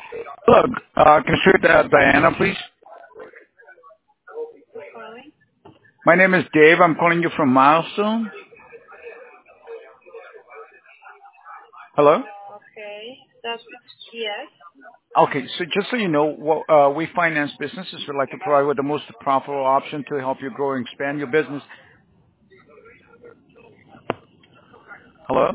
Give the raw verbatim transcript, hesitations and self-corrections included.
Hello, uh, can I speak to Diana, please? Who's calling? My name is Dave. I'm calling you from Milestone. Hello? Okay. That's yes. Okay, so just so you know, well, uh, we finance businesses. We'd like to provide with the most profitable option to help you grow and expand your business. Hello?